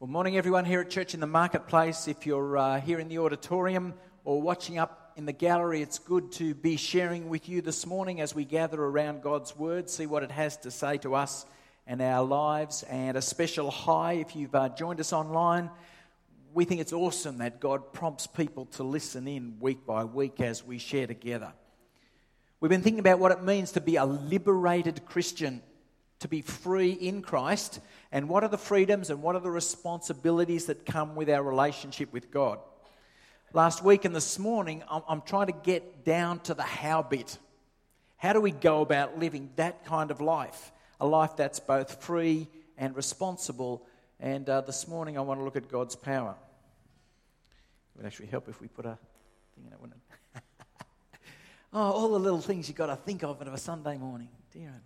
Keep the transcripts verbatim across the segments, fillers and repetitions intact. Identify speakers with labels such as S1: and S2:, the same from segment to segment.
S1: Well, morning everyone here at Church in the Marketplace. If you're uh, here in the auditorium or watching up in the gallery, it's good to be sharing with you this morning as we gather around God's Word, see what it has to say to us and our lives. And a special hi if you've uh, joined us online. We think it's awesome that God prompts people to listen in week by week as we share together. We've been thinking about what it means to be a liberated Christian, to be free in Christ, and what are the freedoms and what are the responsibilities that come with our relationship with God. Last week and this morning, I'm, I'm trying to get down to the how bit. How do we go about living that kind of life? A life that's both free and responsible. And uh, this morning I want to look at God's power. It would actually help if we put a thing in it, wouldn't it? Oh, all the little things you've got to think of on a Sunday morning. Dear me.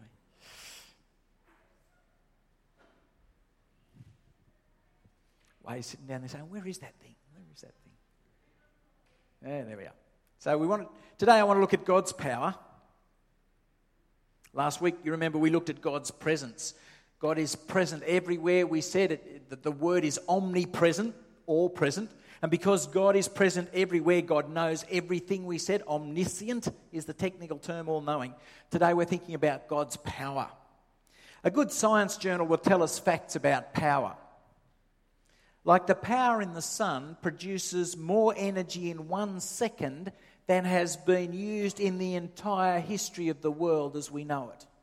S1: Why are you sitting down there saying, where is that thing? Where is that thing? Yeah, there we are. So we want today I want to look at God's power. Last week, you remember, we looked at God's presence. God is present everywhere. We said it, that the word is omnipresent, all present. And because God is present everywhere, God knows everything. We said omniscient is the technical term, all-knowing. Today we're thinking about God's power. A good science journal will tell us facts about power. Like the power in the sun produces more energy in one second than has been used in the entire history of the world as we know it.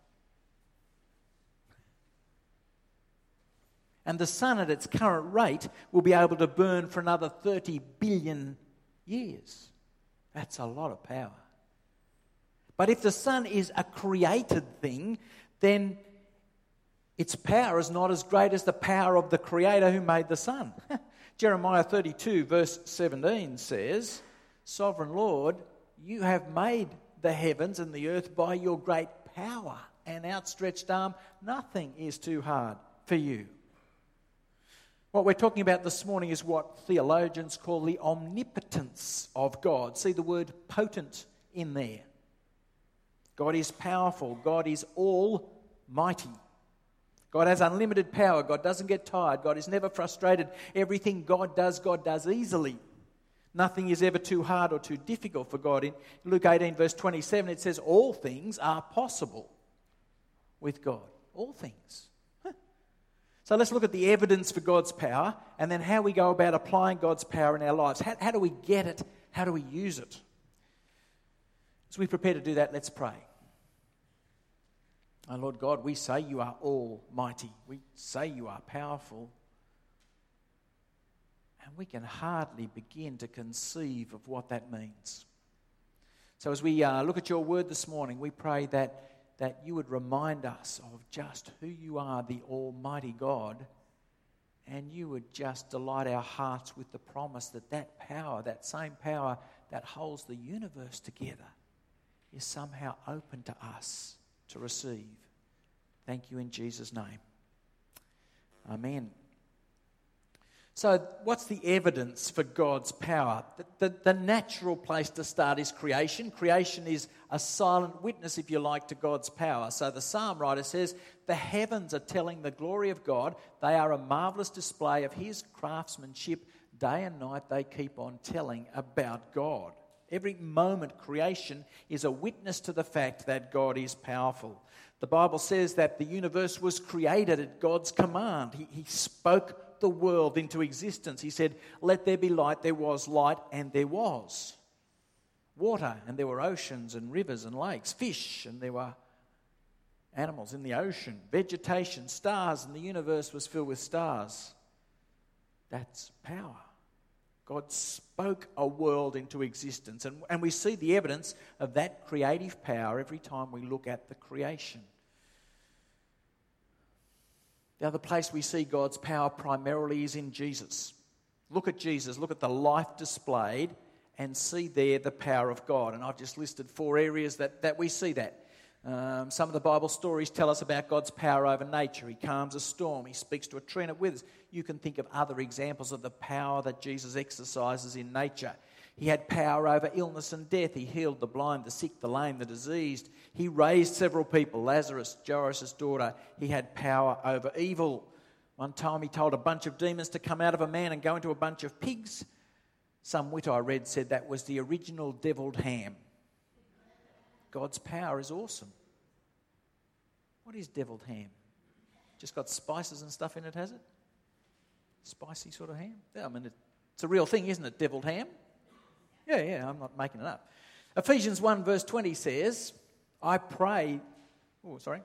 S1: And the sun at its current rate will be able to burn for another thirty billion years. That's a lot of power. But if the sun is a created thing, then its power is not as great as the power of the Creator who made the sun. Jeremiah thirty-two verse seventeen says, Sovereign Lord, you have made the heavens and the earth by your great power and outstretched arm. Nothing is too hard for you. What we're talking about this morning is what theologians call the omnipotence of God. See the word potent in there. God is powerful. God is almighty. God has unlimited power. God doesn't get tired. God is never frustrated. Everything God does, God does easily. Nothing is ever too hard or too difficult for God. In Luke eighteen verse twenty-seven, it says, all things are possible with God. All things. Huh. So let's look at the evidence for God's power and then how we go about applying God's power in our lives. How, how do we get it? How do we use it? As we prepare to do that, let's pray. Oh, Lord God, we say you are almighty. We say you are powerful. And we can hardly begin to conceive of what that means. So as we uh, look at your word this morning, we pray that, that you would remind us of just who you are, the almighty God, and you would just delight our hearts with the promise that that power, that same power that holds the universe together, is somehow open to us to receive. Thank you in Jesus' name. Amen. So what's the evidence for God's power? The, the, the natural place to start is creation. Creation is a silent witness, if you like, to God's power. So the psalm writer says, the heavens are telling the glory of God. They are a marvelous display of his craftsmanship. Day and night they keep on telling about God. Every moment creation is a witness to the fact that God is powerful. The Bible says that the universe was created at God's command. He, he spoke the world into existence. He said, let there be light. There was light, and there was water, and there were oceans and rivers and lakes, fish, and there were animals in the ocean, vegetation, stars, and the universe was filled with stars. That's power. God spoke a world into existence. And, and we see the evidence of that creative power every time we look at the creation. The other place we see God's power primarily is in Jesus. Look at Jesus. Look at the life displayed and see there the power of God. And I've just listed four areas that, that we see that. Um, some of the Bible stories tell us about God's power over nature. He calms a storm. He speaks to a tree and it withers. You can think of other examples of the power that Jesus exercises in nature. He had power over illness and death. He healed the blind, the sick, the lame, the diseased. He raised several people. Lazarus, Jairus' daughter. He had power over evil. One time he told a bunch of demons to come out of a man and go into a bunch of pigs. Some wit I read said that was the original devilled ham. God's power is awesome. What is devilled ham? Just got spices and stuff in it, has it? Spicy sort of ham? Yeah, I mean, it's a real thing, isn't it, devilled ham? Yeah, yeah, I'm not making it up. Ephesians one verse twenty says, I pray... Oh, sorry.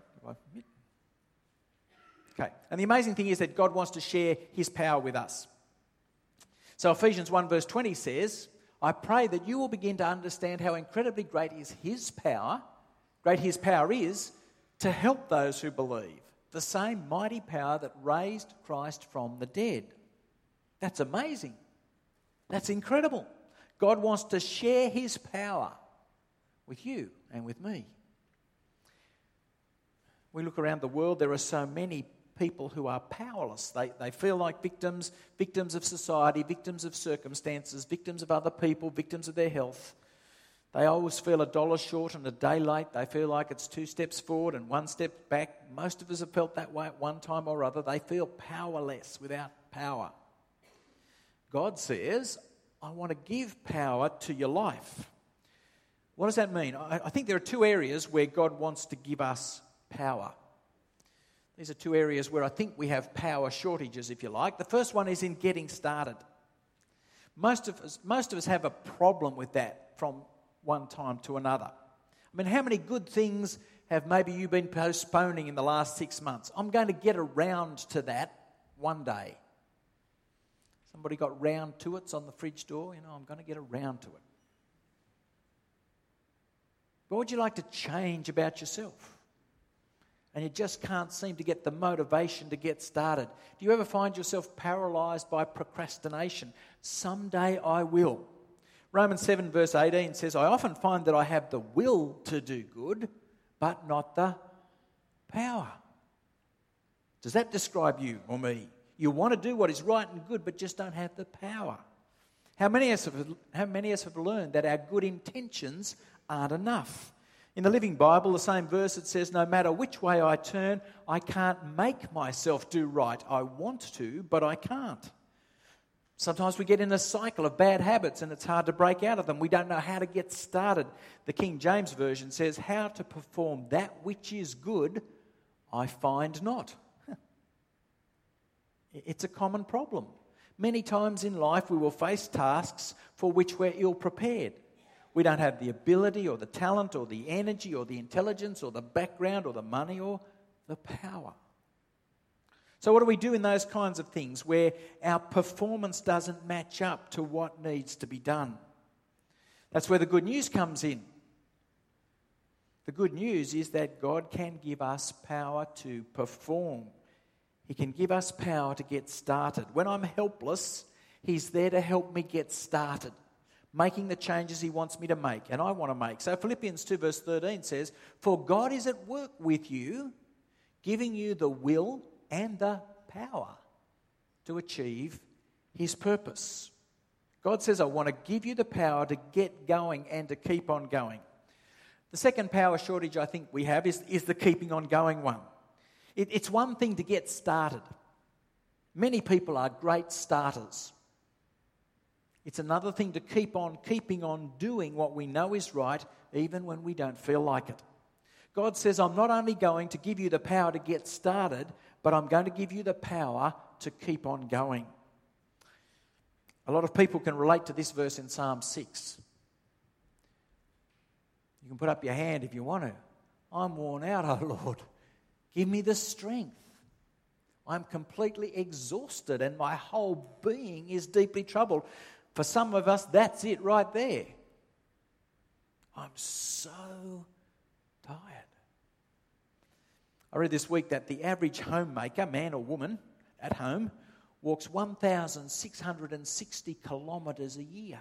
S1: Okay, and the amazing thing is that God wants to share his power with us. So Ephesians one verse twenty says, I pray that you will begin to understand how incredibly great is his power, great his power is, to help those who believe. The same mighty power that raised Christ from the dead. That's amazing. That's incredible. God wants to share his power with you and with me. We look around the world, there are so many people who are powerless. They, they feel like victims, victims of society, victims of circumstances, victims of other people, victims of their health. They always feel a dollar short and a day late. They feel like it's two steps forward and one step back. Most of us have felt that way at one time or other. They feel powerless without power. God says, I want to give power to your life. What does that mean? I, I think there are two areas where God wants to give us power. These are two areas where I think we have power shortages, if you like. The first one is in getting started. Most of us, most of us have a problem with that from one time to another. I mean, how many good things have maybe you been postponing in the last six months? I'm going to get around to that one day. Somebody got round to it's on the fridge door. You know, I'm going to get around to it. What would you like to change about yourself? And you just can't seem to get the motivation to get started. Do you ever find yourself paralysed by procrastination? Someday I will. Romans seven verse eighteen says, I often find that I have the will to do good, but not the power. Does that describe you or me? You want to do what is right and good, but just don't have the power. How many of us have, how many of us have learned that our good intentions aren't enough? In the Living Bible, the same verse, it says, no matter which way I turn, I can't make myself do right. I want to, but I can't. Sometimes we get in a cycle of bad habits and it's hard to break out of them. We don't know how to get started. The King James Version says, how to perform that which is good, I find not. It's a common problem. Many times in life we will face tasks for which we're ill-prepared. We don't have the ability or the talent or the energy or the intelligence or the background or the money or the power. So what do we do in those kinds of things where our performance doesn't match up to what needs to be done? That's where the good news comes in. The good news is that God can give us power to perform. He can give us power to get started. When I'm helpless, he's there to help me get started, making the changes he wants me to make and I want to make. So Philippians two verse thirteen says, for God is at work with you, giving you the will and the power to achieve his purpose. God says, I want to give you the power to get going and to keep on going. The second power shortage I think we have is, is the keeping on going one. It, it's one thing to get started. Many people are great starters. It's another thing to keep on keeping on doing what we know is right, even when we don't feel like it. God says, I'm not only going to give you the power to get started, but I'm going to give you the power to keep on going. A lot of people can relate to this verse in Psalm six. You can put up your hand if you want to. I'm worn out, oh Lord. Give me the strength. I'm completely exhausted and my whole being is deeply troubled. For some of us, that's it right there. I'm so tired. I read this week that the average homemaker, man or woman, at home, walks one thousand six hundred sixty kilometres a year.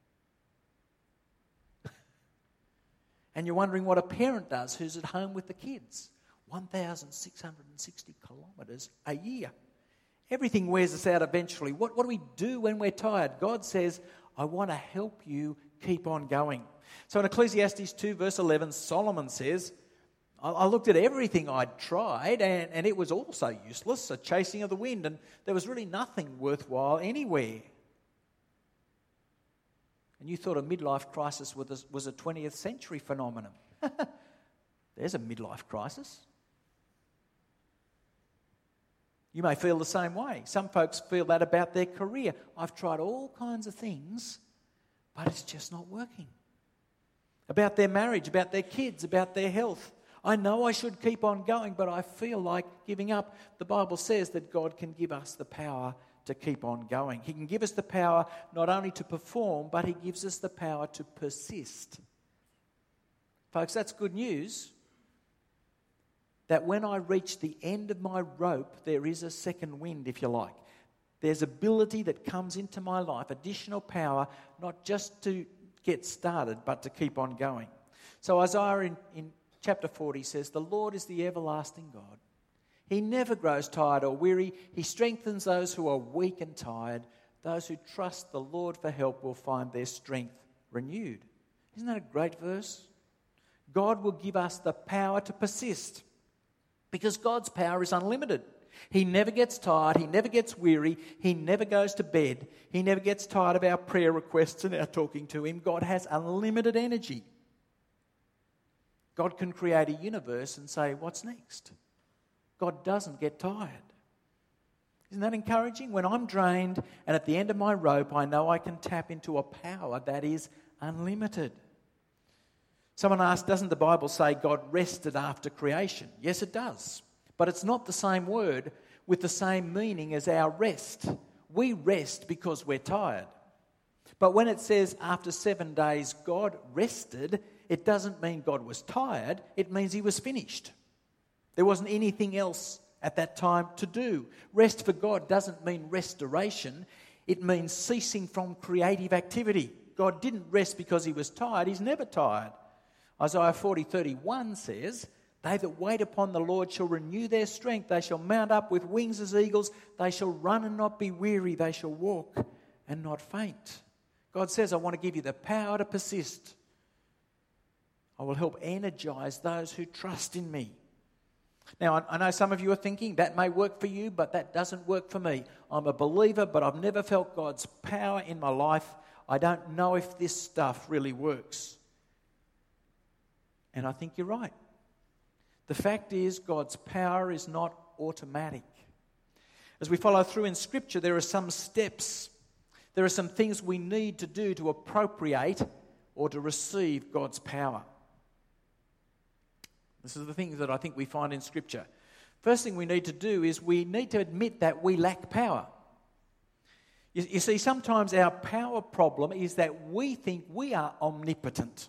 S1: And you're wondering what a parent does who's at home with the kids. one thousand six hundred sixty kilometres a year. Everything wears us out eventually. What, what do we do when we're tired? God says, I want to help you keep on going. So in Ecclesiastes two verse eleven, Solomon says, I, I looked at everything I'd tried, and, and it was also useless, a chasing of the wind, and there was really nothing worthwhile anywhere. And you thought a midlife crisis was a, was a twentieth century phenomenon. There's a midlife crisis. You may feel the same way. Some folks feel that about their career. I've tried all kinds of things, but it's just not working. About their marriage, about their kids, about their health. I know I should keep on going, but I feel like giving up. The Bible says that God can give us the power to keep on going. He can give us the power not only to perform, but He gives us the power to persist. Folks, that's good news. That when I reach the end of my rope, there is a second wind, if you like. There's ability that comes into my life, additional power, not just to get started, but to keep on going. So Isaiah in, in chapter forty says, "The Lord is the everlasting God. He never grows tired or weary. He strengthens those who are weak and tired. Those who trust the Lord for help will find their strength renewed." Isn't that a great verse? God will give us the power to persist. Because God's power is unlimited. He never gets tired. He never gets weary. He never goes to bed. He never gets tired of our prayer requests and our talking to Him. God has unlimited energy. God can create a universe and say, "What's next?" God doesn't get tired. Isn't that encouraging? When I'm drained and at the end of my rope, I know I can tap into a power that is unlimited. Someone asked, doesn't the Bible say God rested after creation? Yes, it does. But it's not the same word with the same meaning as our rest. We rest because we're tired. But when it says after seven days God rested, it doesn't mean God was tired. It means He was finished. There wasn't anything else at that time to do. Rest for God doesn't mean restoration. It means ceasing from creative activity. God didn't rest because He was tired. He's never tired. Isaiah forty thirty-one says, "They that wait upon the Lord shall renew their strength. They shall mount up with wings as eagles. They shall run and not be weary. They shall walk and not faint." God says, I want to give you the power to persist. I will help energize those who trust in me. Now, I know some of you are thinking, that may work for you, but that doesn't work for me. I'm a believer, but I've never felt God's power in my life. I don't know if this stuff really works. And I think you're right. The fact is, God's power is not automatic. As we follow through in Scripture, there are some steps. There are some things we need to do to appropriate or to receive God's power. This is the things that I think we find in Scripture. First thing we need to do is we need to admit that we lack power. You, you see, sometimes our power problem is that we think we are omnipotent.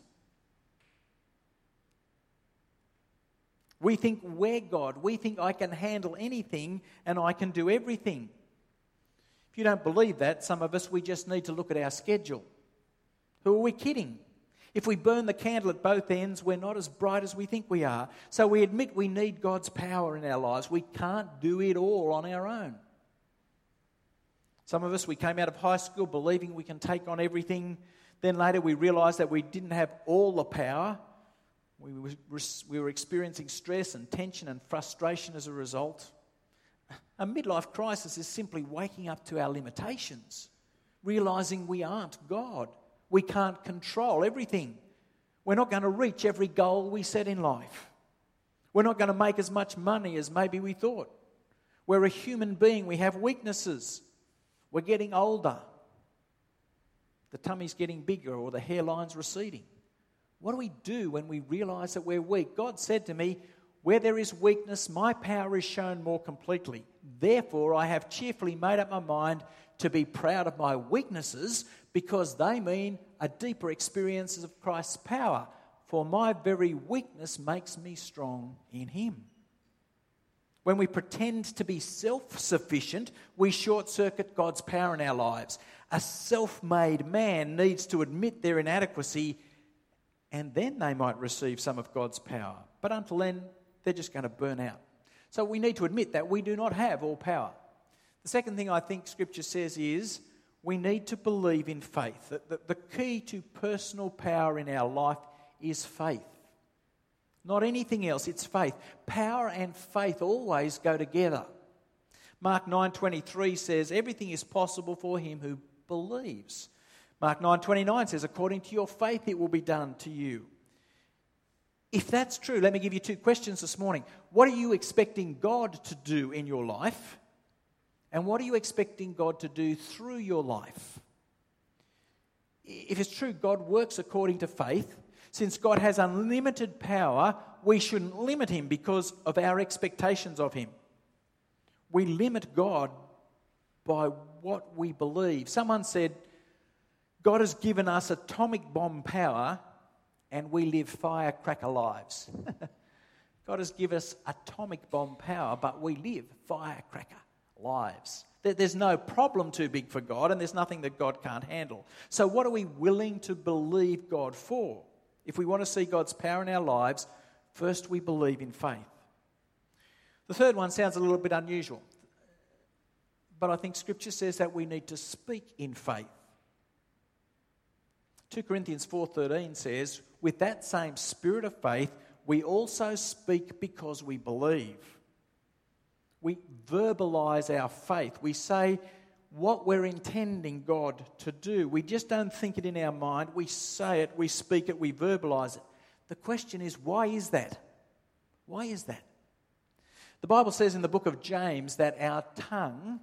S1: We think we're God. We think I can handle anything and I can do everything. If you don't believe that, some of us, we just need to look at our schedule. Who are we kidding? If we burn the candle at both ends, we're not as bright as we think we are. So we admit we need God's power in our lives. We can't do it all on our own. Some of us, we came out of high school believing we can take on everything. Then later we realised that we didn't have all the power. We were, we were experiencing stress and tension and frustration as a result. A midlife crisis is simply waking up to our limitations, realising we aren't God. We can't control everything. We're not going to reach every goal we set in life. We're not going to make as much money as maybe we thought. We're a human being. We have weaknesses. We're getting older. The tummy's getting bigger or the hairline's receding. What do we do when we realise that we're weak? God said to me, where there is weakness, my power is shown more completely. Therefore, I have cheerfully made up my mind to be proud of my weaknesses because they mean a deeper experience of Christ's power. For my very weakness makes me strong in Him. When we pretend to be self-sufficient, we short-circuit God's power in our lives. A self-made man needs to admit their inadequacy, and then they might receive some of God's power. But until then, they're just going to burn out. So we need to admit that we do not have all power. The second thing I think Scripture says is we need to believe in faith. That the, the key to personal power in our life is faith. Not anything else, it's faith. Power and faith always go together. Mark nine twenty-three says, everything is possible for him who believes. Mark nine twenty-nine says, according to your faith it will be done to you. If that's true, let me give you two questions this morning. What are you expecting God to do in your life? And what are you expecting God to do through your life? If it's true God works according to faith, since God has unlimited power, we shouldn't limit him because of our expectations of him. We limit God by what we believe. Someone said, God has given us atomic bomb power and we live firecracker lives. God has given us atomic bomb power, but we live firecracker lives. There's no problem too big for God, and there's nothing that God can't handle. So what are we willing to believe God for? If we want to see God's power in our lives, first we believe in faith. The third one sounds a little bit unusual, but I think Scripture says that we need to speak in faith. two Corinthians four thirteen says, with that same spirit of faith, we also speak because we believe. We verbalise our faith. We say what we're intending God to do. We just don't think it in our mind. We say it, we speak it, we verbalise it. The question is, why is that? Why is that? The Bible says in the book of James that our tongue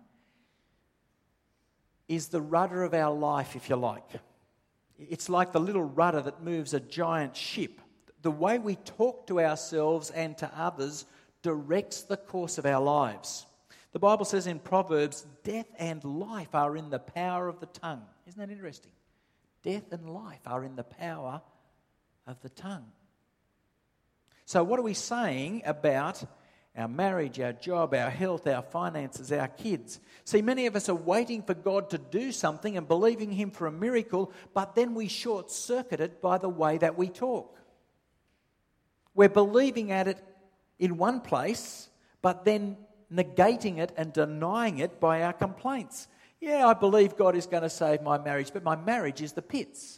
S1: is the rudder of our life, if you like. It's like the little rudder that moves a giant ship. The way we talk to ourselves and to others directs the course of our lives. The Bible says in Proverbs, death and life are in the power of the tongue. Isn't that interesting? Death and life are in the power of the tongue. So what are we saying about our marriage, our job, our health, our finances, our kids? See, many of us are waiting for God to do something and believing him for a miracle, but then we short-circuit it by the way that we talk. We're believing at it in one place, but then negating it and denying it by our complaints. Yeah, I believe God is going to save my marriage, but my marriage is the pits.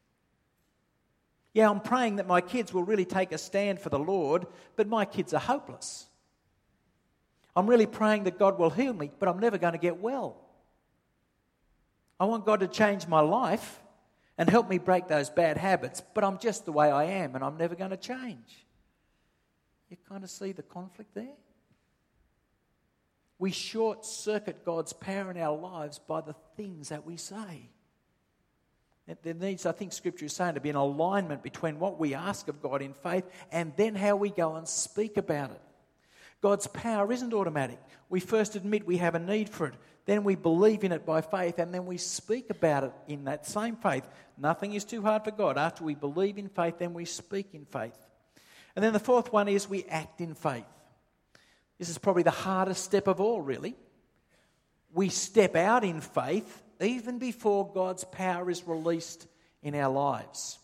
S1: Yeah, I'm praying that my kids will really take a stand for the Lord, but my kids are hopeless. I'm really praying that God will heal me, but I'm never going to get well. I want God to change my life and help me break those bad habits, but I'm just the way I am and I'm never going to change. You kind of see the conflict there? We short-circuit God's power in our lives by the things that we say. There needs, I think Scripture is saying, to be an alignment between what we ask of God in faith and then how we go and speak about it. God's power isn't automatic. We first admit we have a need for it. Then we believe in it by faith and then we speak about it in that same faith. Nothing is too hard for God. After we believe in faith, then we speak in faith. And then the fourth one is we act in faith. This is probably the hardest step of all, really. We step out in faith even before God's power is released in our lives.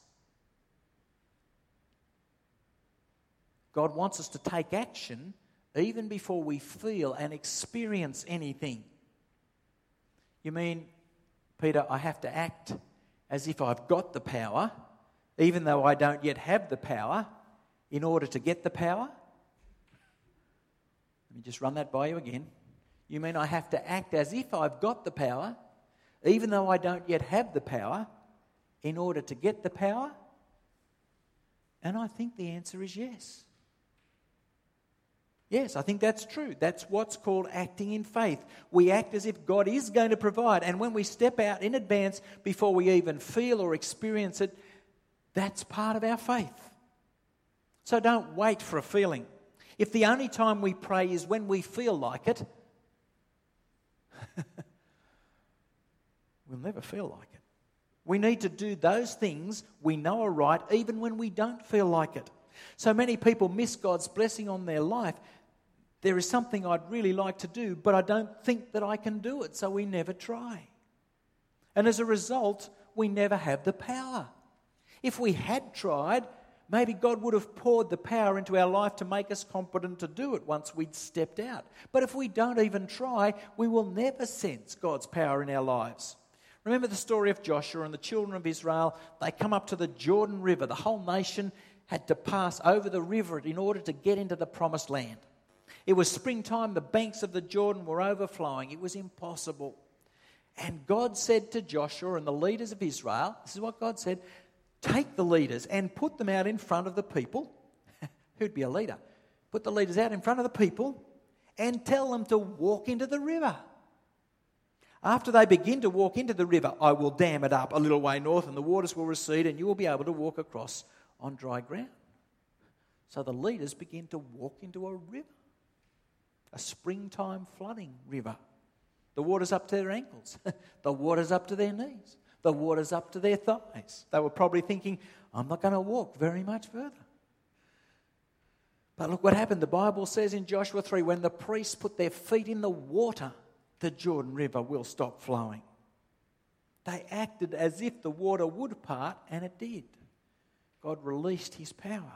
S1: God wants us to take action even before we feel and experience anything. You mean, Peter, I have to act as if I've got the power, even though I don't yet have the power, in order to get the power? Let me just run that by you again. You mean I have to act as if I've got the power, even though I don't yet have the power, in order to get the power? And I think the answer is yes. Yes, I think that's true. That's what's called acting in faith. We act as if God is going to provide. And when we step out in advance before we even feel or experience it, that's part of our faith. So don't wait for a feeling. If the only time we pray is when we feel like it, we'll never feel like it. We need to do those things we know are right even when we don't feel like it. So many people miss God's blessing on their life. There is something I'd really like to do, but I don't think that I can do it, so we never try. And as a result, we never have the power. If we had tried, maybe God would have poured the power into our life to make us competent to do it once we'd stepped out. But if we don't even try, we will never sense God's power in our lives. Remember the story of Joshua and the children of Israel. They come up to the Jordan River, the whole nation, had to pass over the river in order to get into the promised land. It was springtime, the banks of the Jordan were overflowing. It was impossible. And God said to Joshua and the leaders of Israel, this is what God said, take the leaders and put them out in front of the people. Who'd be a leader? Put the leaders out in front of the people and tell them to walk into the river. After they begin to walk into the river, I will dam it up a little way north and the waters will recede and you will be able to walk across on dry ground. So the leaders begin to walk into a river, a springtime flooding river. The water's up to their ankles. The water's up to their knees. The water's up to their thighs. They were probably thinking, I'm not going to walk very much further. But look what happened. The Bible says in Joshua three, when the priests put their feet in the water, the Jordan River will stop flowing. They acted as if the water would part, and it did. God released his power.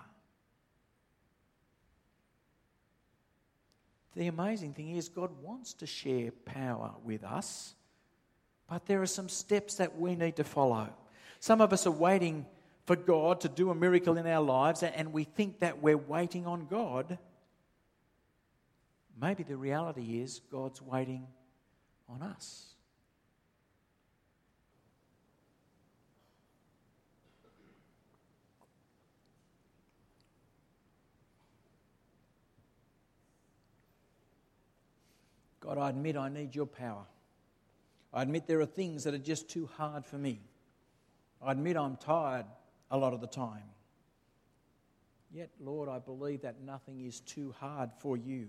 S1: The amazing thing is God wants to share power with us, but there are some steps that we need to follow. Some of us are waiting for God to do a miracle in our lives, and we think that we're waiting on God. Maybe the reality is God's waiting on us. God, I admit I need your power. I admit there are things that are just too hard for me. I admit I'm tired a lot of the time. Yet, Lord, I believe that nothing is too hard for you.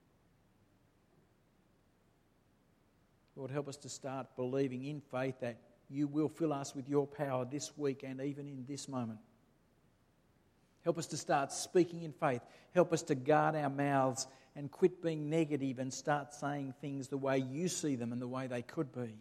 S1: Lord, help us to start believing in faith that you will fill us with your power this week and even in this moment. Help us to start speaking in faith. Help us to guard our mouths and quit being negative and start saying things the way you see them and the way they could be.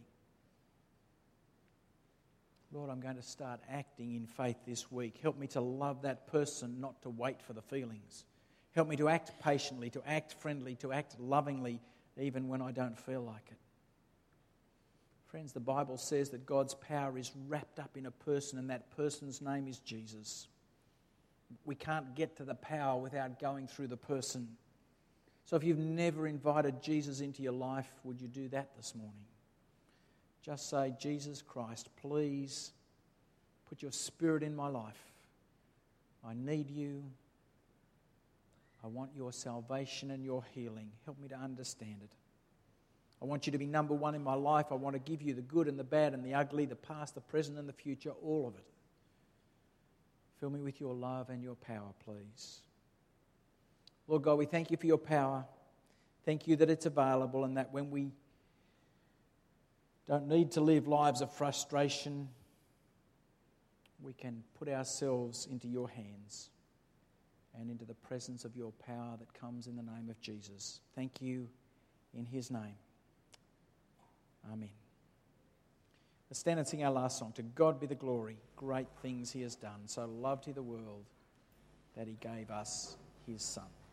S1: Lord, I'm going to start acting in faith this week. Help me to love that person, not to wait for the feelings. Help me to act patiently, to act friendly, to act lovingly, even when I don't feel like it. Friends, the Bible says that God's power is wrapped up in a person, and that person's name is Jesus. We can't get to the power without going through the person. So if you've never invited Jesus into your life, would you do that this morning? Just say, Jesus Christ, please put your Spirit in my life. I need you. I want your salvation and your healing. Help me to understand it. I want you to be number one in my life. I want to give you the good and the bad and the ugly, the past, the present and the future, all of it. Fill me with your love and your power, please. Lord God, we thank you for your power. Thank you that it's available and that when we don't need to live lives of frustration, we can put ourselves into your hands and into the presence of your power that comes in the name of Jesus. Thank you in his name. Amen. Let's stand and sing our last song. To God be the glory. Great things he has done. So loved he the world that he gave us his Son.